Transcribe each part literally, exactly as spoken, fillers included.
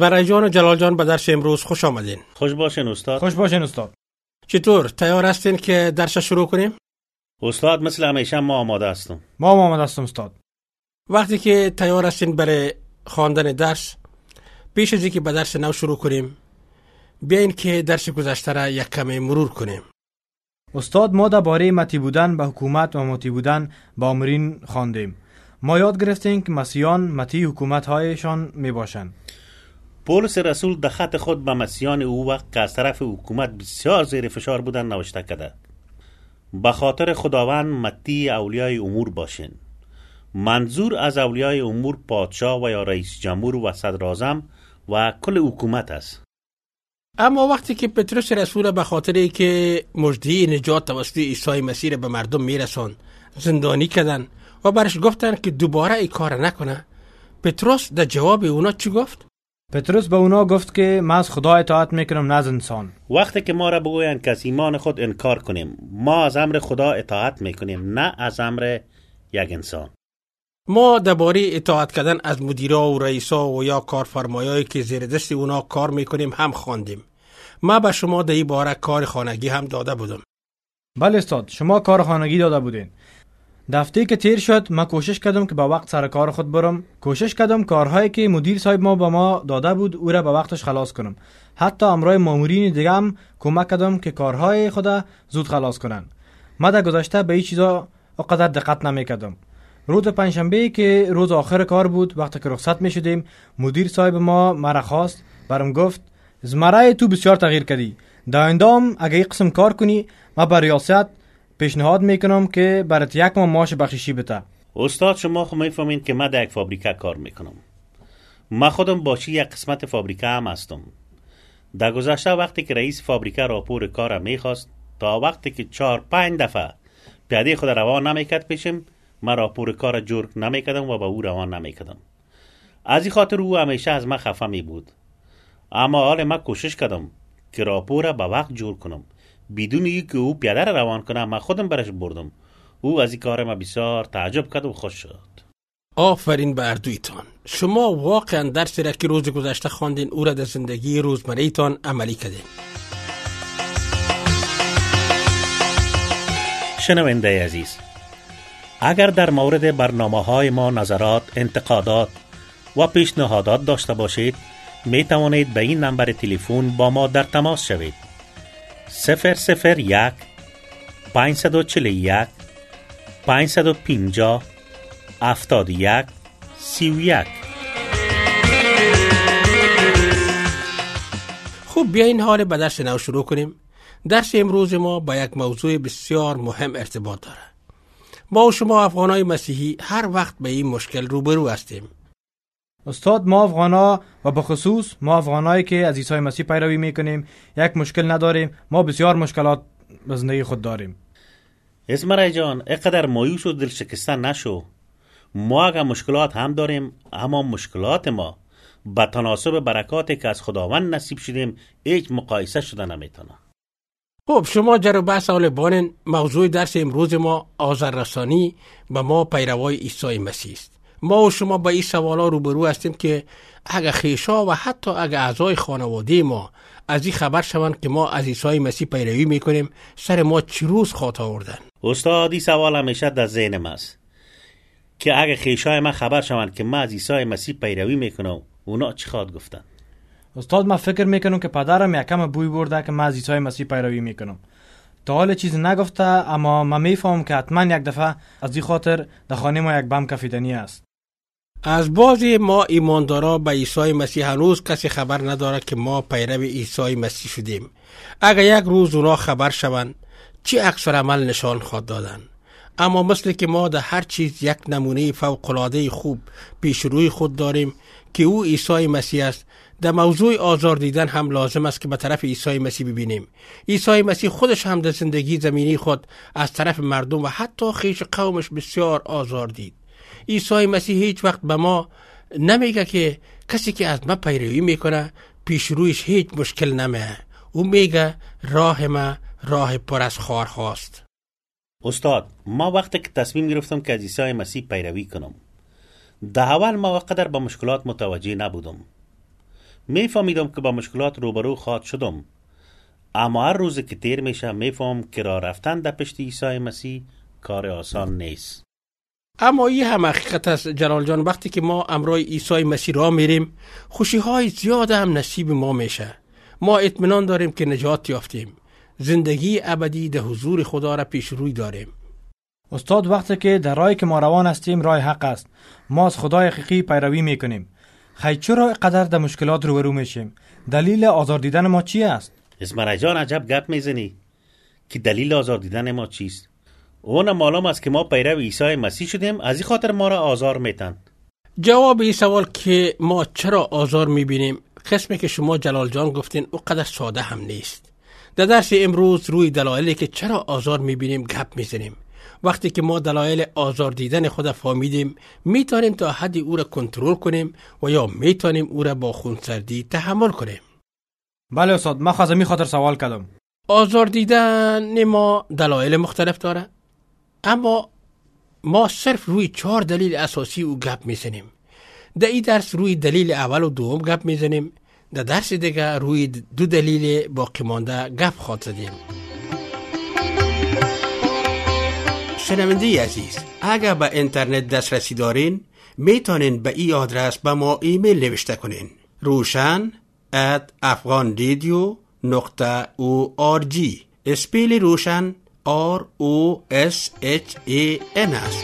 ازمرای جان و جلال جان به درس امروز خوش آمدین. خوش باشین استاد. خوش باشین استاد. چطور تیار هستین که درس شروع کنیم؟ استاد مثل همیشه ما آماده هستم. ما آماده هستم استاد. وقتی که تیار هستین برای خواندن درس، پیش از اینکه به درس نو شروع کنیم بیاین که درس گذشته را یک کمی مرور کنیم. استاد ما درباره مطیع بودن به حکومت و مطیع بودن به آمرین خواندیم. ما یاد گرفتیم که مسیحیان مطیع حکومت هایشان می باشند. پولس رسول در خط خود به مسیحیان او وقت که از طرف حکومت بسیار زیر فشار بودن نوشته کرده: به خاطر خداوند مطیع اولیای امور باشین. منظور از اولیای امور پادشاه و یا رئیس جمهور و صدر اعظم و کل حکومت است. اما وقتی که پتروس رسول به خاطر که مژده نجات توسط عیسی مسیح به مردم میرسان زندانی کردن و برش گفتن که دوباره این کار نکنه، پتروس در جواب اونا چی گفت؟ پتروس به اونا گفت که من از خدا اطاعت میکنم نه از انسان. وقتی که ما را بگویند که از ایمان خود انکار کنیم، ما از امر خدا اطاعت میکنیم نه از امر یک انسان. ما درباره اطاعت کردن از مدیرا و رئیسا و یا کارفرمایایی که زیر دست اونا کار میکنیم هم خواندیم. ما به شما در این باره کار خانگی هم داده بودم. بله استاد، شما کار خانگی داده بودین. دفعه که تیر شد من کوشش کردم که به وقت سر کار خود برم. کوشش کردم کارهایی که مدیر صاحب ما به ما داده بود او را به وقتش خلاص کنم. حتی امرای مامورین دیگه هم کمک کردم که کارهای خود زود خلاص کنن. من در گذشته به این چیزا اقدر دقت نمیکردم. روز پنجشنبه که روز آخر کار بود، وقتی که رخصت می شدیم، مدیر صاحب ما مرا خواست، برام گفت زمرای تو بسیار تغییر کردی. در آینده هم اگه این قسم کار کنی من بر ریاست پیشنهاد میکنم که برات یک ماه معاش بخششی بده. استاد شما خو میفهمین که من در یک فابریکه کار میکنم. من خودم باشی یک قسمت فابریکه هم هستم. در گذشته وقتی که رئیس فابریکه راپور کار میخواست، تا وقتی که چهار پنج دفعه پیاده خود روان نمیکرد پیشم، من راپور کار جور نمیکردم و با او روان نمیکردم. از این خاطر او همیشه از من خفه می بود. اما حال من کوشش کردم که راپور به وقت جور کنم. بدون اینکه او پیاده را روان کنم من خودم برش بردم. او از این کار ما بسیار تعجب کرد و خوش شد. آفرین بر دویتان. شما واقعا درسی را که روز گذشته خواندین او را در زندگی روزمره تان عملی کردین. شنونده عزیز، اگر در مورد برنامه‌های ما نظرات، انتقادات و پیشنهادات داشته باشید، می توانید به این نمبر تلفن با ما در تماس شوید: صفر صفر یک پانصد چهل و یک پانصد و پنجاه هفتاد و یک سی و یک. خوب، بیاین حال به درس نو شروع کنیم. درس امروز ما با یک موضوع بسیار مهم ارتباط داره. ما و شما افغانای مسیحی هر وقت به این مشکل روبرو هستیم. استاد ما افغانا و به خصوص ما افغانایی که از عیسی مسیح پیروی میکنیم یک مشکل نداریم. ما بسیار مشکلات به زندگی خود داریم. اسمرای جان، اقدر مایوس و دل شکسته نشو. ما اگر مشکلات هم داریم، اما مشکلات ما با تناسب برکاتی که از خداوند نصیب شدیم هیچ مقایسه شده نمیتونه. خب شما جر بحث حال بانن. موضوع درس امروز ما آذررسانی به ما پیروای عیسی مسیح است. ما و شما با این سوالا روبرو هستیم که اگه خیشا و حتی اگه اعضای خانواده ما از این خبر شوند که ما از عیسی مسیح پیروی میکنیم، سر ما چی روز خاط آوردن؟ استاد این سوال همیشه در ذهنم است که اگه خیشای من خبر شوند که من از عیسی مسیح پیروی میکنم، اونا چی خواد گفتن؟ استاد من فکر میکنم که پدرم یکم بوی برده که من از عیسی مسیح پیروی میکنم. تا حال چیز نگفته، اما من میفهم که حتما یک دفعه از این خاطر در خانه ما یک بم کفیدنی است. از بعضی ما ایماندارا به عیسی مسیح هنوز کسی خبر نداره که ما پیرو عیسی مسیح شدیم. اگر یک روز اونا خبر شوند، چی عکس عمل نشان خواهد دادن؟ اما مثل که ما در هر چیز یک نمونه فوق‌العاده خوب پیش روی خود داریم که او عیسی مسیح است، در موضوع آزار دیدن هم لازم است که به طرف عیسی مسیح ببینیم. عیسی مسیح خودش هم در زندگی زمینی خود از طرف مردم و حتی خیش قومش بسیار آزار دید. عیسی مسیح هیچ وقت به ما نمیگه که کسی که از من پیروی میکنه پیش رویش هیچ مشکل نمیه. او میگه راه ما راه پر از خارهاست. استاد، ما وقتی که تصمیم گرفتم که از عیسی مسیح پیروی کنم، در اول ما قدر با مشکلات متوجه نبودم. میفهمیدم که با مشکلات روبرو خواهد شدم، اما هر روز که تیر میشه میفهم که راه رفتن در پشت عیسی مسیح کار آسان نیست. اما این هم حقیقت است جلال جان، وقتی که ما امرای عیسی مسیح راه میریم خوشی های زیاد هم نصیب ما میشه. ما اطمینان داریم که نجات یافتیم، زندگی ابدی در حضور خدا را پیش روی داریم. استاد، وقتی که در راهی که ما روان هستیم راه حق است، ما از خدای حقیقی پیروی میکنیم. خیلی چرا قدر در مشکلات روبرو میشیم؟ دلیل آزار دیدن ما چی است؟ اسمرا جان عجب گپ میزنی که دلیل آزار دیدن ما چیست؟ اون معلوم است که ما پیرو عیسی مسیح شدیم، از این خاطر ما را آزار میتن. جواب این سوال که ما چرا آزار میبینیم، قسمی که شما جلال جان گفتین او قدر ساده هم نیست. در درس امروز روی دلایلی که چرا آزار میبینیم گپ میزنیم. وقتی که ما دلایل آزار دیدن خود فهمیدیم میتونیم تا حدی او را کنترل کنیم و یا میتونیم او را با خونسردی تحمل کنیم. بله استاد، من خواستم این خاطر سوال کردم. آزار دیدن ما دلایل مختلف داره، اما ما صرف روی چهار دلیل اساسی او گپ میزنیم. در این درس روی دلیل اول و دوم گپ میزنیم، در درس دیگه روی دو دلیل باقی مانده گپ خواهد زدیم. شنونده عزیز، اگر به اینترنت دسترسی دارین میتونین به این آدرس به ما ایمیل نوشته کنین: روشن ات افغان رادیو نقطه او آر جی. اسپیل روشن آر او اس اچ ای ان است.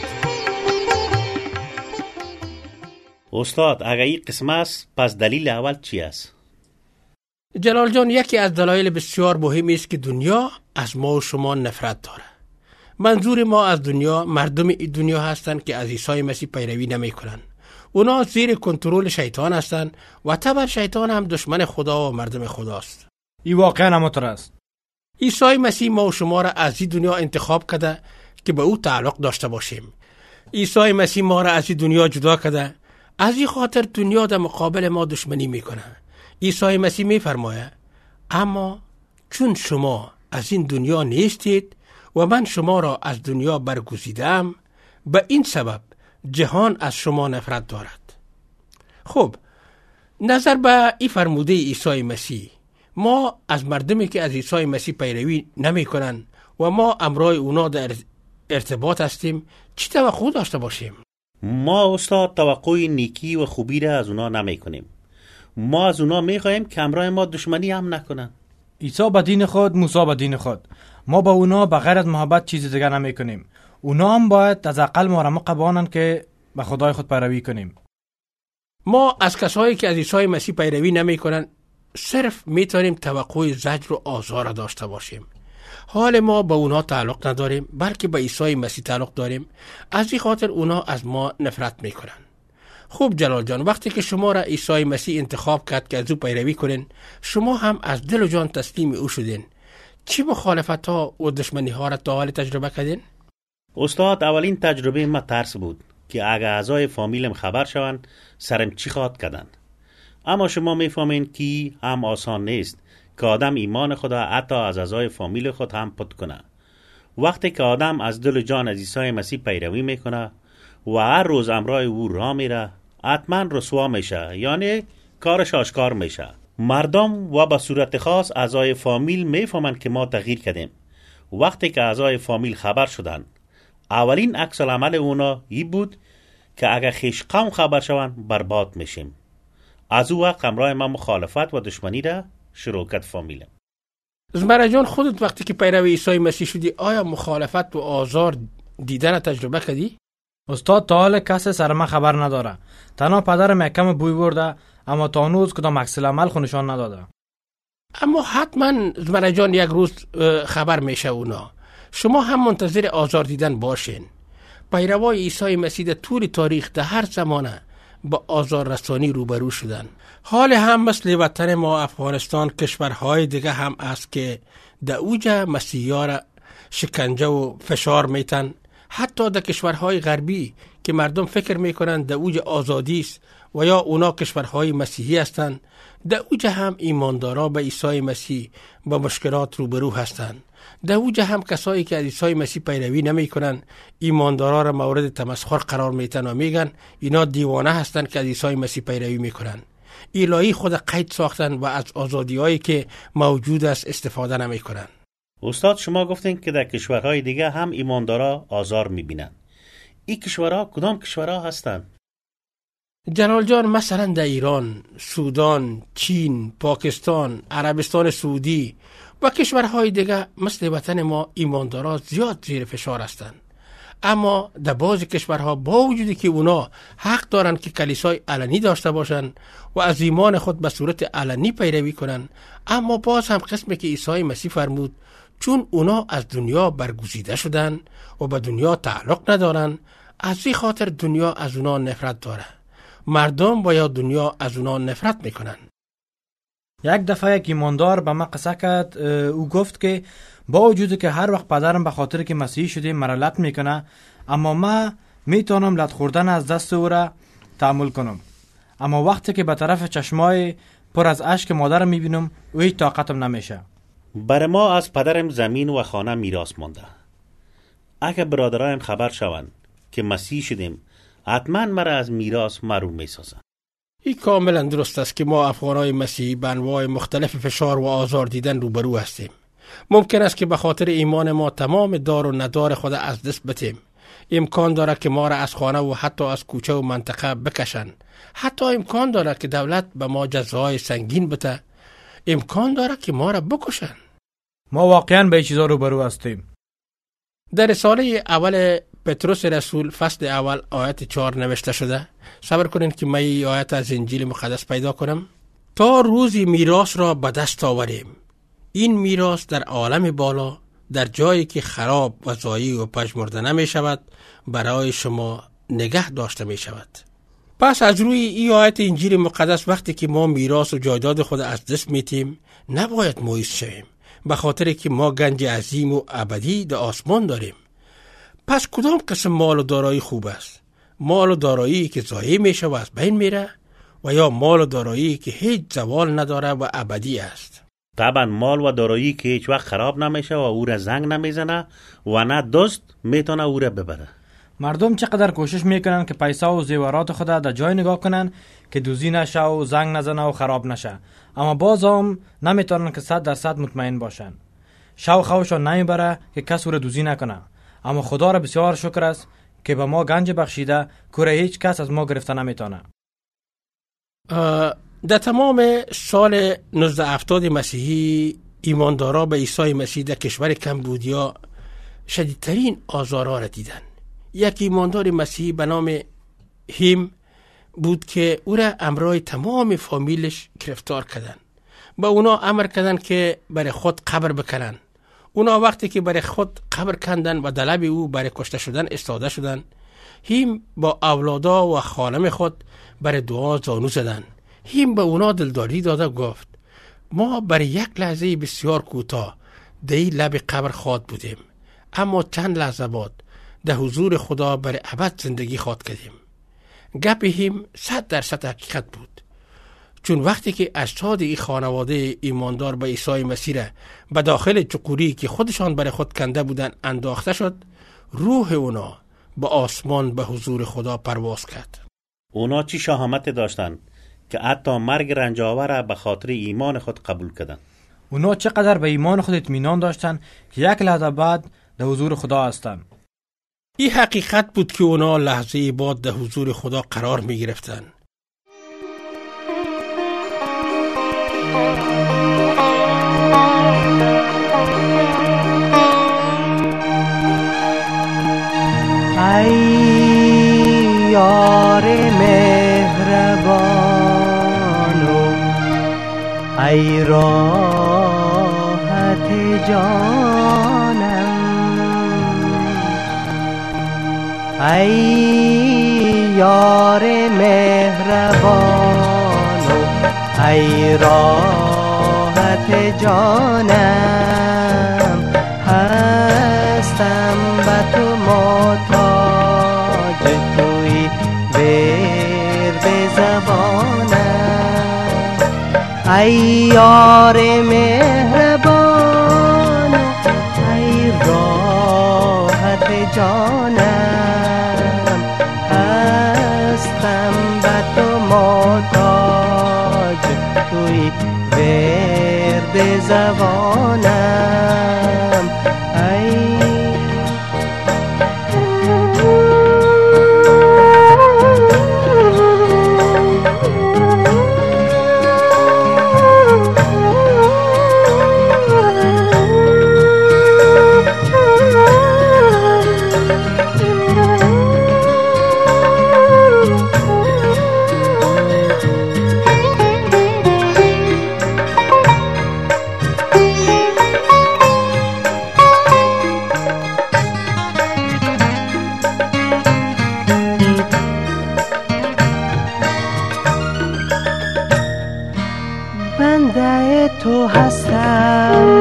استاد، اگر این قسم است پس دلیل اول چی است؟ جلال جان، یکی از دلایل بسیار مهمی است که دنیا از ما و شما نفرت داره. منظور ما از دنیا مردم این دنیا هستند که از عیسی مسیح پیروی نمی کنن. اونا زیر کنترل شیطان هستند و طبعا شیطان هم دشمن خدا و مردم خداست. این واقعا همونطور است. عیسی مسیح ما و شما را از این دنیا انتخاب کرده که به او تعلق داشته باشیم. عیسی مسیح ما را از این دنیا جدا کرده، از این خاطر دنیا در مقابل ما دشمنی میکنه. عیسی مسیح میفرماید اما چون شما از این دنیا نیستید و من شما را از دنیا برگزیدم، به این سبب جهان از شما نفرت دارد. خب، نظر به این فرموده عیسی مسیح، ما از مردمی که از عیسی مسیح پیروی نمی کنن و ما امرای اونا در ارتباط هستیم چی توقع داشته باشیم؟ ما استاد توقع نیکی و خوبی را از اونا نمی کنیم. ما از اونا می خواهیم که امرای ما دشمنی هم نکنن. عیسی به دین خود، موسی به دین خود. ما با اونا بغیر از محبت چیز دیگر نمی کنیم. اونا هم باید از اقل ما را مقبانن که به خدای خود پیروی کنیم. ما از کسایی که از عیسی مسیح پیروی نمی کنن صرف می توانیم توقع زجر و آزار داشته باشیم. حال ما با اونا تعلق نداریم، بلکه به عیسی مسیح تعلق داریم. از این خاطر اونا از ما نفرت می کنن. خوب جلال جان، وقتی که شما را عیسی مسیح انتخاب کرد که از او پیروی کنین، شما هم از دل و جان تسلیم او شدین. چی مخالفت ها و دشمنی ها را تا حال تجربه کردین؟ استاد، اولین تجربه ما ترس بود که اگه اعضای فامیلم خبر شون سرم چی خواهد کردن. اما شما میفهمین که هم آسان نیست که آدم ایمان خدا حتی از اعضای فامیل خود هم پت کنه. وقتی که آدم از دل و جان از عیسی مسیح پیروی میکنه و هر روز امرای او راه میره، حتما رسوا میشه، یعنی کارش آشکار میشه. مردم و به صورت خاص اعضای فامیل میفهمن که ما تغییر کردیم. وقتی که اعضای فامیل خبر شدن، اولین عکس العمل اونا این بود که اگر خیش قوم خبر شون برباد میشیم. از او وقت امرای ما مخالفت و دشمنی را شروع کرد فامیلم. زمره جان، خودت وقتی که پیرو عیسی مسیح شدی آیا مخالفت و آزار دیدن تجربه کردی؟ استاد، تا حال کسی سر من خبر نداره. تنها پدرم یکم بوی برده، اما تا هنوز کدام عکس العمل خونشان نداده. اما حتما زمره جان یک روز خبر میشه اونا. شما هم منتظر آزار دیدن باشین. پیروای عیسی مسیح در طول تاریخ در هر زمانه با آزار رسانی روبرو شدن. حال هم مثل وطن ما افغانستان کشورهای دیگه هم است که در اوج مسیحا را شکنجه و فشار میتن. حتی در کشورهای غربی که مردم فکر میکنن در اوج آزادی است و یا اونا کشورهای مسیحی هستند، در اوج هم ایماندارا به عیسی مسیح با مشکلات روبرو هستند. در اوج هم کسایی که از عیسی مسیح پیروی نمی کنن ایماندارا را مورد تمسخر قرار میتن و میگن اینا دیوانه هستند که از عیسی مسیح پیروی میکنن. الهی خود قید ساختن و از آزادی هایی که موجود است استفاده نمی کنن. استاد شما گفتین که در کشورهای دیگه هم ایماندارا آزار میبینن. این کشورها کدام کشورها هستن؟ جلال جان، مثلا در ایران، سودان، چین، پاکستان، عربستان سعودی و کشورهای دیگه مثل وطن ما ایماندارا زیاد زیر فشار هستند. اما در بعضی کشورها با وجودی که اونا حق دارن که کلیسای علنی داشته باشن و از ایمان خود به صورت علنی پیروی کنن، اما باز هم قسمی که عیسی مسیح فرمود چون اونا از دنیا برگزیده شدن و به دنیا تعلق ندارن، از این خاطر دنیا از اونا نفرت داره. مردم و یا دنیا از اونا نفرت میکنن. یک دفعه یک ایماندار به من قصه کرد. او گفت که با وجودی که هر وقت پدرم به خاطر که مسیحی شده مرا لط میکنه، اما من میتونم لط خوردن از دست او را تحمل کنم، اما وقتی که به طرف چشمای پر از اشک مادرم میبینم او هیچ طاقتم نمیشه. برای ما از پدرم زمین و خانه میراث مانده. اگه برادرایم خبر شوند که مسیح شدیم، حتما مرا از میراث محروم میسازن. این کاملا درست است که ما افغانای مسیحی به انواع مختلف فشار و آزار دیدن روبرو هستیم. ممکن است که به خاطر ایمان ما تمام دار و ندار خود از دست بدیم. امکان داره که ما را از خانه و حتی از کوچه و منطقه بکشن. حتی امکان داره که دولت به ما جزای سنگین بده. امکان داره که ما را بکشن. ما واقعا به چیزا روبرو هستیم. در رساله اول پتروس رسول فصل اول آیت چهار نوشته شده. صبر کنین که من این آیت از انجیل مقدس پیدا کنم. تا روزی میراث را به دست آوریم. این میراث در عالم بالا، در جایی که خراب و ضایع و پژمرده نمی شود، برای شما نگه داشته می شود. پس از روی این آیت انجیل مقدس وقتی که ما میراث و جایداد خود از دست میتیم، نباید مایوس شویم، به خاطر که ما گنج عظیم و ابدی در آسمان داریم. پس کدام قسم مال و دارایی خوب است؟ مال و دارایی که ضایع میشه و از بین میره، و یا مال و دارایی که هیچ زوال نداره و ابدی است؟ طبعا مال و دارایی که هیچ وقت خراب نمیشه و او را زنگ نمیزنه و نه دزد میتونه او را ببره. مردم چقدر کوشش میکنن که پیسه و زیورات خود در جای نگاه کنن که دوزی نشه و زنگ نزنه و خراب نشه، اما باز هم نمیتونن که صد درصد مطمئن باشن. شو خوشان نمیبره که کس او را دوزی نکنه، اما خدا را بسیار شکر است که به ما گنج بخشیده که هیچ کس از ما گرفته نمیتونه. در تمام سال نوزده هفتاد مسیحی، ایماندارا به عیسی مسیح در کشور کمبودیا شدیدترین آزارها را دیدن. یک ایماندار مسیحی به نام هیم بود که او را امرای تمام فامیلش گرفتار کردن. با اونا امر کردن که برای خود قبر بکنن. اونا وقتی که برای خود قبر کندن و دلب او برای کشته شدن استاده شدن، هیم با اولادا و خانم خود برای دعا زانو زدن. هیم به اونا دلداری داده گفت ما برای یک لحظه بسیار کوتاه در این لب قبر خواد بودیم، اما چند لحظه بعد در حضور خدا برای ابد زندگی خواد کردیم. گپ هیم صد درصد حقیقت بود، چون وقتی که اجساد این خانواده ایماندار به عیسی مسیح به داخل چقوری که خودشان برای خود کنده بودن انداخته شد، روح اونا به آسمان به حضور خدا پرواز کرد. اونا چی شهامت داشتن که حتی مرگ رنجاور به خاطر ایمان خود قبول کردن. اونا چقدر به ایمان خود اطمینان داشتن که یک لحظه بعد در حضور خدا هستن. این حقیقت بود که اونا لحظه بعد در حضور خدا قرار می گرفتن. ای یار مهربانو، ای راحت جانم، ای یار مهربانو، ای راحت جانم، هستم به تو محتاج، توی ورد زبانم، ای یار مهربانو، ای راحت جانم، هستم به تو محتاج. زبانم ای بنده تو هستم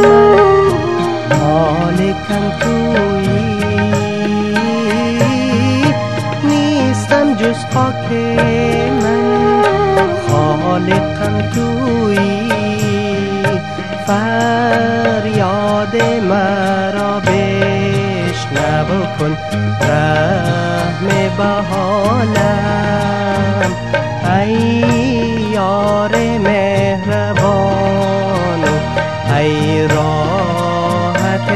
مالکم تویی نیستم جز خاک من خالقم تویی فریاد مرا بشنو کن رحم بحالم ای یار مهربان ای راحت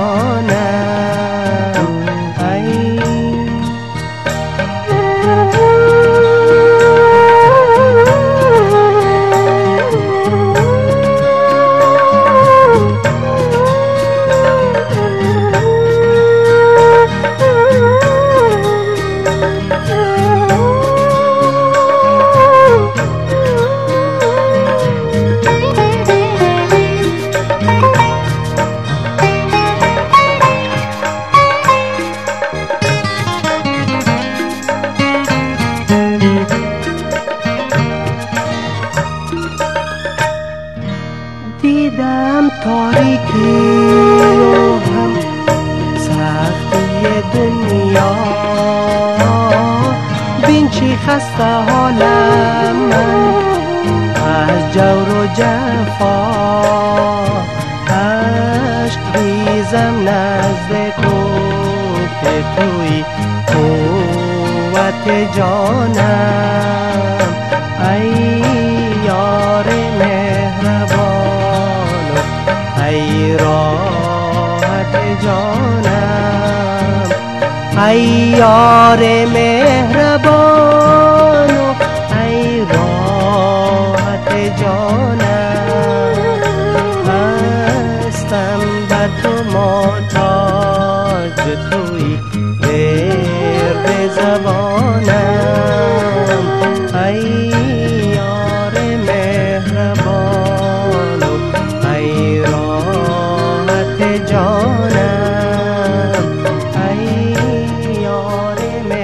جانم ای دیدم تاریکی و هم سختی دنیا بین چی خسته حالم من از جور و جفا عشق ریزم نزد تو که توی قوت جانم ای یار مهربان ای راحت جانم ای یار مهربان ای راحت جانم هستم بر تو محتاج توی ورد زبانم ای یار مهربان ای راحت جانم ای یار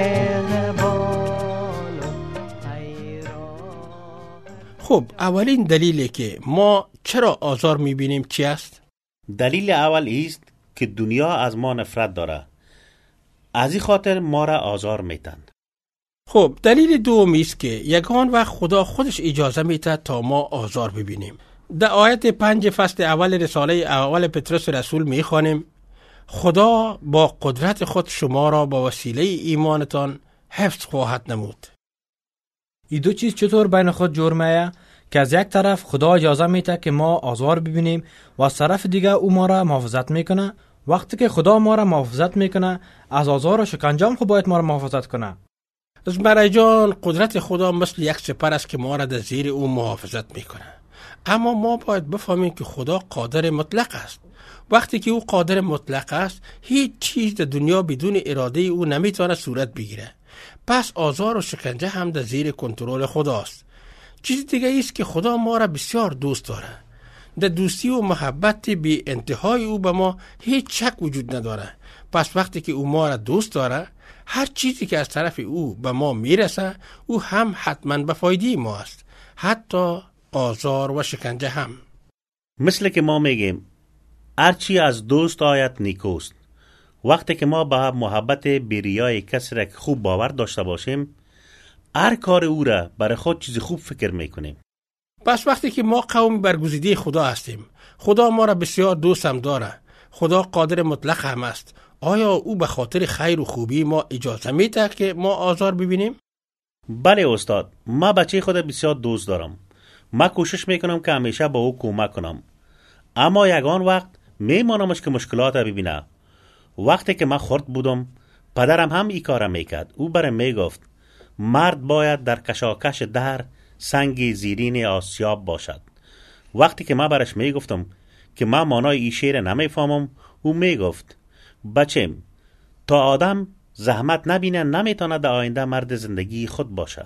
مهربان ای راحت. خب اولین دلیلی که ما چرا آزار میبینیم چی است؟ دلیل اول است که دنیا از ما نفرت داره، از این خاطر ما را آزار میتند. خب دلیل دومی است که یگان وقت خدا خودش اجازه میده تا ما آزار ببینیم. در آیت پنج فصل اول رساله اول پتروس رسول میخوانیم خدا با قدرت خود شما را با وسیله ایمانتان حفظ خواهد نمود. این دو چیز چطور بین خود جرمه که از یک طرف خدا اجازه میده که ما آزار ببینیم و از طرف دیگه او ما را محافظت میکنه. وقتی که خدا ما را محافظت میکنه از آزار و شکنجه خود باید ما را محافظت کنه. از برای جان قدرت خدا مثل یک سپر است که ما را در زیر او محافظت میکنه. اما ما باید بفهمیم که خدا قادر مطلق است. وقتی که او قادر مطلق است هیچ چیز در دنیا بدون اراده او نمیتونه صورت بگیره. پس آزار و شکنجه هم در زیر کنترل خداست. چیز دیگه است که خدا ما را بسیار دوست داره. در دوستی و محبت بی انتهای او به ما هیچ شک وجود نداره. پس وقتی که او ما را دوست داره هر چیزی که از طرف او به ما میرسه او هم حتما به فایده ما است، حتی آزار و شکنجه هم. مثل که ما میگیم هرچی از دوست آید نیکوست. وقتی که ما به محبت بیریای کسی را که خوب باور داشته باشیم هر کار او را برای خود چیز خوب فکر میکنیم. پس وقتی که ما قوم برگزیده خدا هستیم، خدا ما را بسیار دوست هم داره. خدا قادر مطلق هم است. آیا او به خاطر خیر و خوبی ما اجازه میده که ما آزار ببینیم؟ بله استاد، ما بچه خود بسیار دوست دارم. ما کوشش میکنم که همیشه با او کمک کنم. اما یگان وقت میمانمش که مشکلات ببینه. وقتی که من خرد بودم پدرم هم این کار میکرد. او برم میگفت مرد باید در کشاکش در سنگ زیرین آسیاب باشد. وقتی که من برش میگفتم که من معنای این شعر نمیفهمم، او میگفت بچم تا آدم زحمت نبینه نمیتونه در آینده مرد زندگی خود باشه.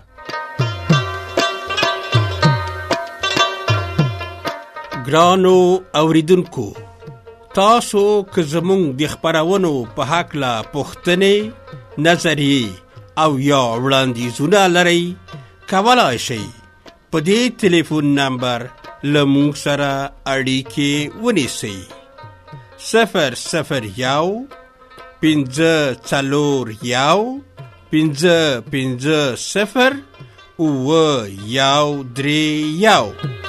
ګرانو اوریدونکو، تاسو که زمونږ د خپرونو په هکله پوښتنې، نظریې او یا وړاندیزونه لرئ، کولی شئ په دې تلیفون نمبر له موږ سره اړیکې ونیسئ. صفر صفر یو پنځه څلور یو پنځه پنځه صفر اوه یو درې یو.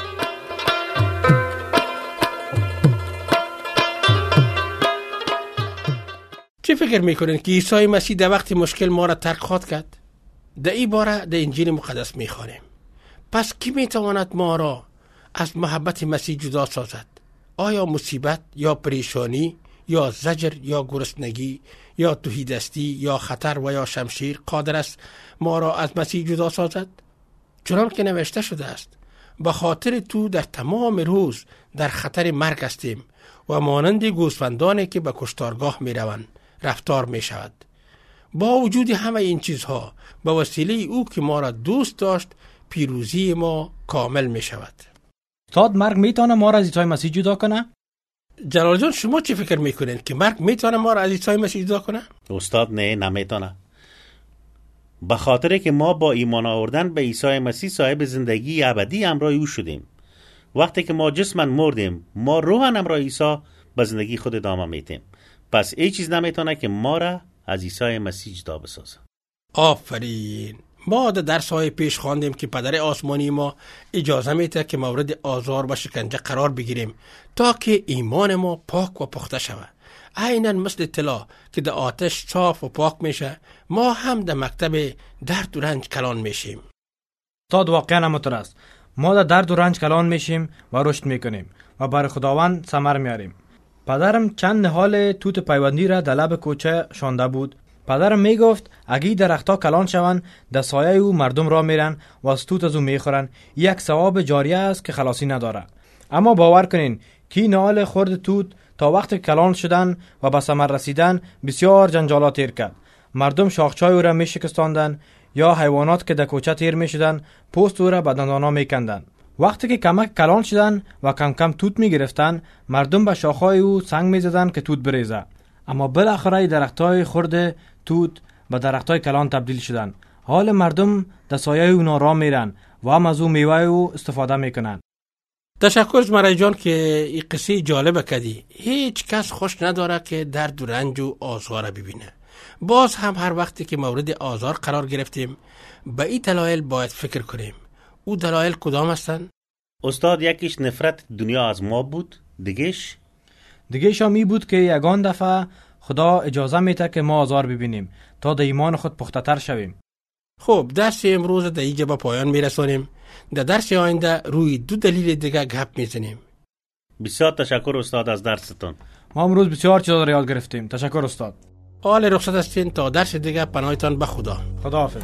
چه فکر میکنین که عیسی مسیح در وقت مشکل ما را ترک خواهد کرد؟ در این باره در انجیل مقدس میخوانیم. پس کی میتواند ما را از محبت مسیح جدا سازد؟ آیا مصیبت یا پریشانی یا زجر یا گرسنگی یا تهیدستی یا خطر و یا شمشیر قادر است ما را از مسیح جدا سازد؟ چنان که نوشته شده است به خاطر تو در تمام روز در خطر مرگ هستیم و مانند گوسفندانی که به کشتارگاه می روند رفتار می شود. با وجود همه این چیزها به وسیله او که ما را دوست داشت پیروزی ما کامل می شود. استاد، مرگ میتونه ما را از عیسی مسیح جدا کنه؟ جلال جان، شما چی فکر میکنین که مرگ میتونه ما را از عیسی مسیح جدا کنه؟ استاد نه، نمیتونه. به خاطر که ما با ایمان آوردن به عیسی مسیح صاحب زندگی ابدی همراه او شدیم. وقتی که ما جسماً مردیم، ما روحاً همراه عیسی به زندگی خود ادامه میدیم. پس ای چیز نمیتونه که ما را از عیسی مسیح جدا بسازه. آفرین. ما در درس‌های پیش خواندیم که پدر آسمانی ما اجازه میده که مورد آزار و شکنجه قرار بگیریم تا که ایمان ما پاک و پخته شود. عیناً مثل طلا که در آتش صاف و پاک میشه، ما هم در مکتب درد و رنج کلان میشیم. استاد، واقعا همونطور است. ما در درد و رنج کلان میشیم و رشد میکنیم و برای خداوند ثمر میاریم. پدرم چند نهال توت پیوندی را در لب کوچه شانده بود. پدرم میگفت اگه درختها کلان شوند در سایه او مردم را میرن و از توت از او میخورن. یک ثواب جاریه است که خلاصی نداره. اما باور کنین که نهال خورد توت تا وقت کلان شدن و به ثمر رسیدن بسیار جنجالات تیر کرد. مردم شاخچای او را میشکستاندن یا حیوانات که در کوچه تیر میشدن پوست او را به دندانا میکندن. وقتی که کمک کلان شدن و کم کم توت میگرفتن، مردم به شاخهای او سنگ میزدن که توت بریزه. اما بالاخره درختای خرد توت به درختای کلان تبدیل شدن. حال مردم در سایه او را میرن و هم از او میوه او استفاده میکنن. تشکر زمرای جان که این قصه جالبه کردی. هیچ کس خوش نداره که درد و رنج و آزار ببینه. باز هم هر وقتی که مورد آزار قرار گرفتیم به این دلایل باید فکر کنیم. او دلایل کدام هستن؟ استاد، یکیش نفرت دنیا از ما بود، دیگهش دیگهش هم این بود که یگان دفعه خدا اجازه میده که ما آزار ببینیم تا در ایمان خود پخته تر شویم. خب، درس امروز در اینجا به پایان میرسونیم. در درس آینده روی دو دلیل دیگه گپ میزنیم. بسیار تشکر استاد از درستون. ما امروز بسیار چیزا را یاد گرفتیم. تشکر استاد. حال رخصت هستین تا درس دیگه. پناهتان به خدا. خداحافظ.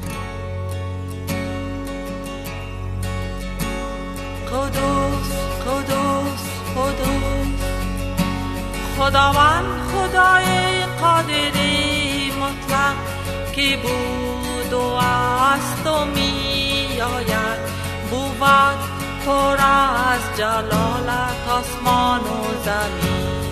قدوس قدوس قدوس خداوند خدای قادری مطلق که بود و است و می آید، بود پر از جلالت آسمان و زمین.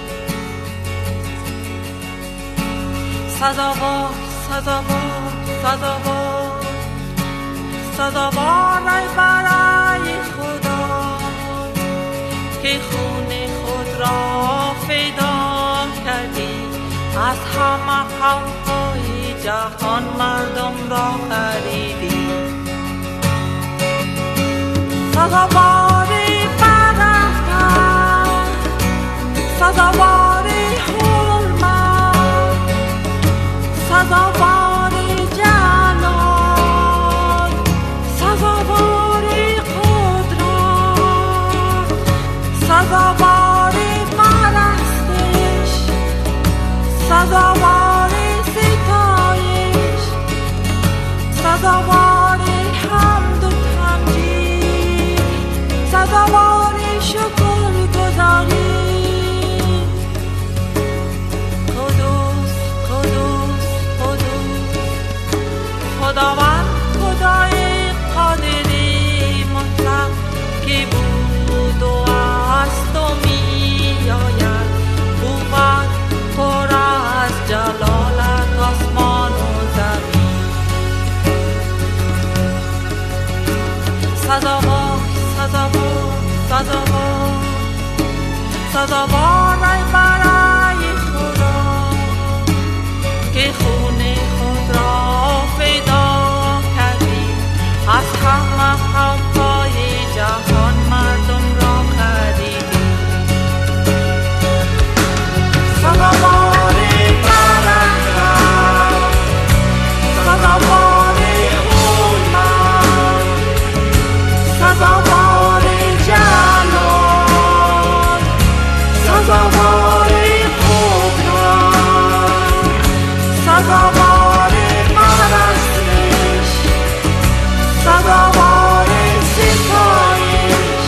سزاوار سزاوار سزاوار سزاوار ای برای خدا که خون خود را فدا کردی، از همه قوم‌های جهان مردم را خریدی. سزاواری برفتن، سزاواری حرمت، سزاواری جلال، سزاواری قدرت، سزاواری سزاوار سزاوار سزاوار سزاوار ای برای خدا که خون خود را فدا کردی از همه خلقای جهان مردم را خریدی سزاوار برنگر سزاوار خونمند سزاوار جلال سزاوار قدرت سزاوار پرستش سزاوار ستایش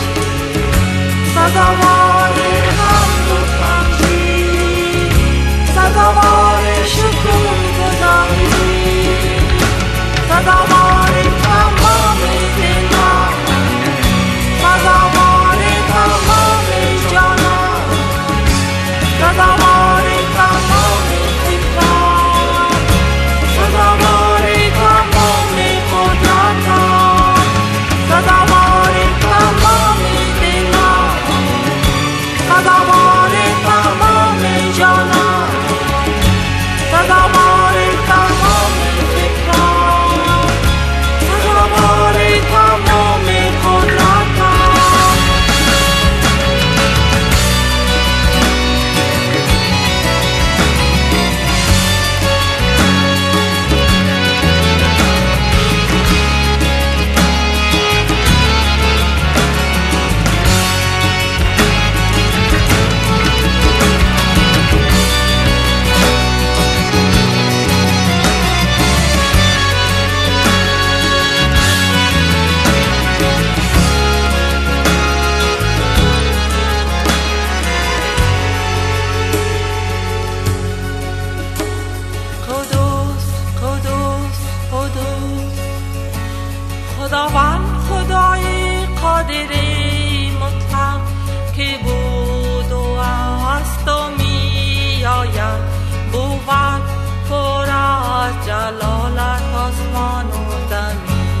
سزاوار حمد و تمجید سزاوار شکرگزاری سزاوار تمام دلان سزاوار تمام جانان سزاوار تمام فکران سزاوار تمام قدرتان سزاوار تمام دلان سزاوار تمام جانان سزاوار تمام فکران سزاوار تمام قدرتان قدوس قدوس قدوس خداوند خدای قادر مطلق که بود و است و می آید بود پر از جلالت آسمان و زمین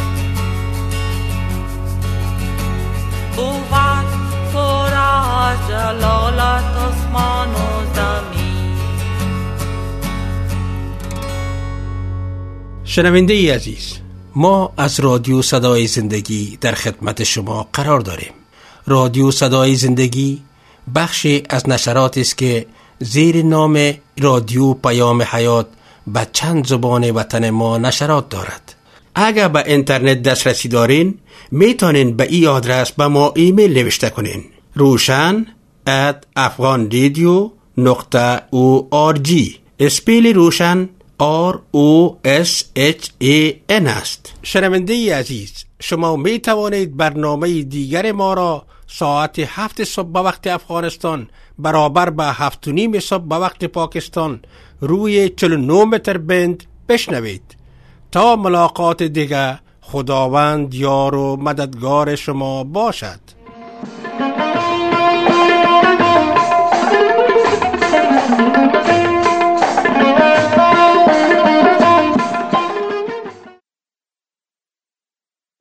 بود پر از جلالت آسمان و زمین شنونده ای عزیز، ما از رادیو صدای زندگی در خدمت شما قرار داریم. رادیو صدای زندگی بخشی از نشرات است که زیر نام رادیو پیام حیات به چند زبان وطن ما نشرات دارد. اگر به اینترنت دسترسی دارین میتونین به این آدرس به ما ایمیل نوشته کنین: روشن ات افغان رادیو نقطه او آر جی. اسپیل روشن آر او اس اچ ای ان است. شنونده ای عزیز، شما می توانید برنامه دیگر ما را ساعت هفت صبح به وقت افغانستان برابر به هفت و نیم صبح به وقت پاکستان روی چهل و نه متر بند بشنوید. تا ملاقات دیگر، خداوند یار و مددگار شما باشد.